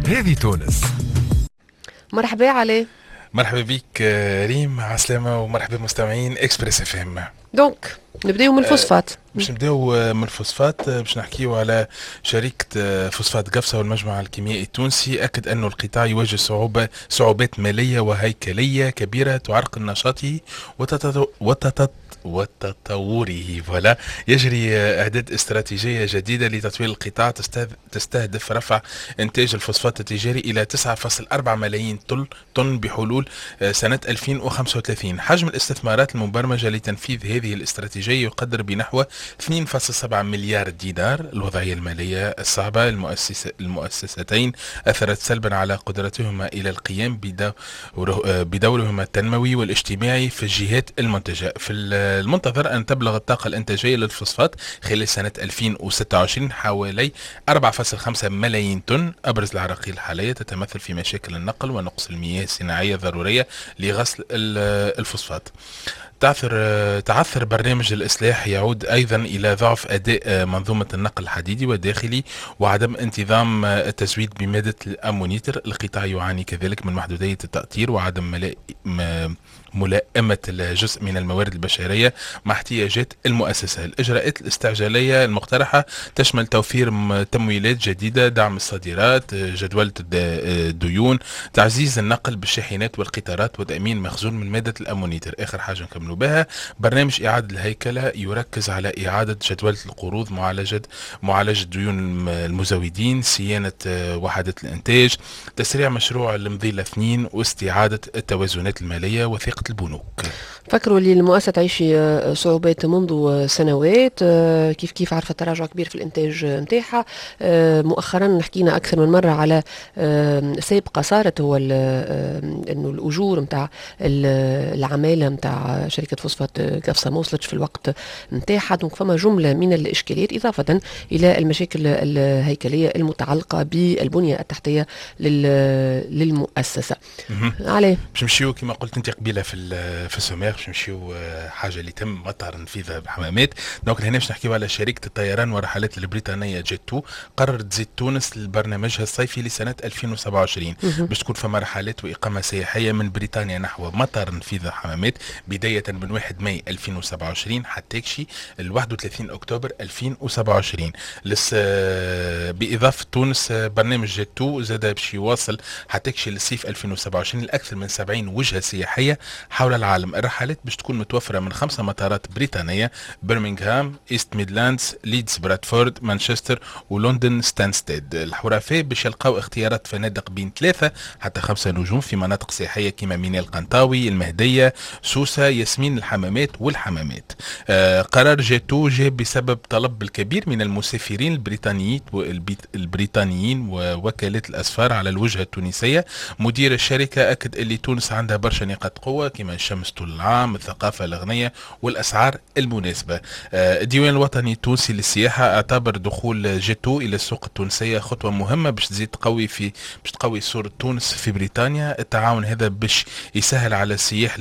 هذه تونس. مرحبا علي. مرحبا بك ريم، عسلامة ومرحبا مستمعين اكسبريس اف ام. دونك نبداو من الفوسفات. باش نبداو من الفوسفات، باش نحكيو على شركة فوسفات قفصة والمجمع الكيميائي التونسي. أكد أن القطاع يواجه صعوبات مالية وهيكلية كبيرة تعرقل نشاطه وتطوره. فوالا، يجري إعداد استراتيجية جديدة لتطوير القطاع تستهدف رفع إنتاج الفوسفات التجاري إلى 9.4 ملايين طن بحلول سنة 2035. حجم الاستثمارات المبرمجة لتنفيذ هذه الاستراتيجية يقدر بنحو 2.7 مليار دينار. الوضعية المالية الصعبة المؤسستين أثرت سلبا على قدرتهما إلى القيام بدورهما التنموي والاجتماعي في الجهات المنتجة. في المنتظر أن تبلغ الطاقة الإنتاجية للفوسفات خلال سنة 2026 حوالي 4.5 ملايين طن. أبرز العراقيل الحالية تتمثل في مشاكل النقل ونقص المياه الصناعية الضرورية لغسل الفوسفات. تعثر برنامج الإصلاح يعود أيضا إلى ضعف أداء منظومة النقل الحديدي والداخلي وعدم انتظام التزويد بمادة الأمونيتر. القطاع يعاني كذلك من محدودية التأطير وعدم ملائمة الجزء من الموارد البشرية مع احتياجات المؤسسة. الإجراءات الاستعجالية المقترحة تشمل توفير تمويلات جديدة، دعم الصادرات، جدولة الديون، تعزيز النقل بالشاحنات والقطارات، وتأمين مخزون من مادة الأمونيتر. آخر حاجة نكملوا بها برنامج إعادة الهيكلة يركز على إعادة جدولة القروض، معالجة ديون المزودين، صيانة وحدات الإنتاج، تسريع مشروع المضيلة 2 واستعادة التوازنات المالية وثيقة البنوك. فكروا اللي المؤسسة تعيش صعوبات منذ سنوات، كيف عرفت تراجع كبير في الإنتاج نتاعها. مؤخرا حكينا أكثر من مرة على سابقة صارت، هو إنه الأجور نتاع العمالة نتاع شركة فوسفات قفصة ما وصلتش في الوقت نتاعها. دونك فما جملة من الإشكاليات إضافة إلى المشاكل الهيكلية المتعلقة بالبنية التحتية للمؤسسة. عليه باش نمشيو كما قلت انت قبيله في السومير، باش نمشيو حاجه اللي تم مطار نفيذها بحمامات. دونك هنا باش نحكيو على شركه الطيران والرحلات البريطانيه جيت 2 قررت تزيد تونس لبرنامجها الصيفي لسنه 2027 باش تكون فما رحلات واقامه سياحيه من بريطانيا نحو مطار نفيذ حمامات بدايه من 1 ماي 2027 حتى كشي ال 31 اكتوبر 2027. باضافه تونس برنامج جيت 2 زاد باش يواصل حتى كشي للصيف 2027 لاكثر من 70 وجهه سياحيه حول العالم. الرحلات باش تكون متوفره من 5 مطارات بريطانيه: برمنغهام، ايست ميدلاندز، ليدز، برادفورد، مانشستر ولندن ستانستيد. الحرفاء باش يلقاو اختيارات فنادق بين 3 حتى 5 نجوم في مناطق سياحيه كما ميناء القنطاوي، المهديه، سوسه، ياسمين، الحمامات والحمامات. قرار جاتو جاء بسبب طلب الكبير من المسافرين البريطانيين ووكالات الاسفار على الوجهه التونسيه. مدير الشركه اكد اللي تونس عندها برشا نقاط قوه كما الشمس طول العام، الثقافه الغنيه والاسعار المناسبه. الديوان الوطني التونسي للسياحه اعتبر دخول جيتو الى السوق التونسيه خطوه مهمه باش تزيد تقوي صوره تونس في بريطانيا. التعاون هذا باش يسهل على السياح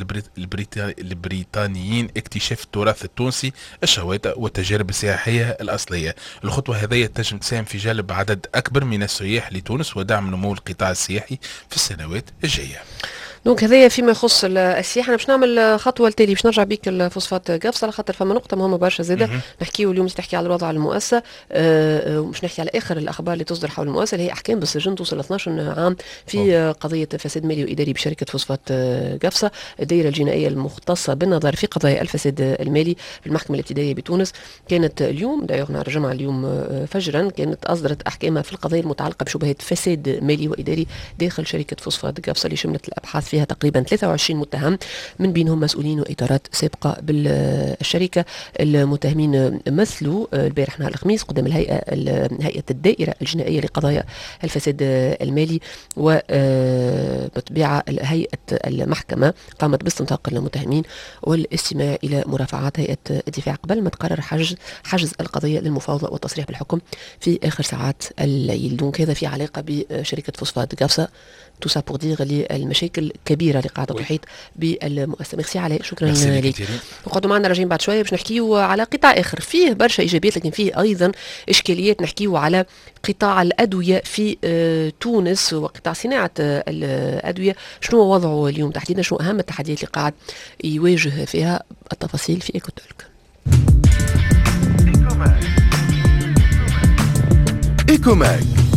البريطانيين اكتشاف التراث التونسي، الشواطئ والتجارب السياحيه الاصليه. الخطوه هذه تنجم تساهم في جلب عدد اكبر من السياح لتونس ودعم نمو القطاع السياحي في السنوات الجايه. دونك هذايا فيما يخص السياحه. انا باش نعمل خطوه التالي، باش نرجع بيك الفوسفات قفص على خاطر فما نقطه مهمه برشا زاده نحكيو اليوم. تحكي على الوضع المؤسسه، باش نحكي على اخر الاخبار اللي تصدر حول المؤسسه اللي هي احكام بالسجن توصل 12 عام في قضيه فساد مالي واداري بشركه فوسفات قفصه. الدائره الجنائيه المختصه بالنظر في قضايا الفساد المالي في المحكمه الابتدائيه بتونس كانت اليوم نهار الجمعه اليوم فجرا كانت اصدرت احكامها في القضايا المتعلقه بشبهات فساد مالي واداري داخل شركه فوسفات قفصه اللي شملت الابحاث فيها تقريبا 23 متهم من بينهم مسؤولين واطارات سابقه بالشركه. المتهمين مثلوا البارح نهار الخميس قدام هيئه الدائره الجنائيه لقضايا الفساد المالي، وبطبيعه هيئه المحكمه قامت باستنطاق المتهمين والاستماع الى مرافعات هيئه الدفاع قبل ما تقرر حجز القضيه للمفاوضه والتصريح بالحكم في اخر ساعات الليل. دونك هذا في علاقه بشركه فوسفات قفصه. تو سا بور دير اللي المشاكل كبيره اللي قاعده تحيط بالمؤسسه. ميرسي علاء، شكرا لك. نقعدوا معنا راجعين بعد شويه باش نحكيو على قطاع اخر فيه برشا ايجابيات لكن فيه ايضا اشكاليات. نحكيو على قطاع الادويه في تونس وقطاع صناعه الادويه، شنو وضعه اليوم تحديدا، شنو اهم التحديات اللي قاعد يواجه فيها. التفاصيل في ايكوتولك. إيكوماك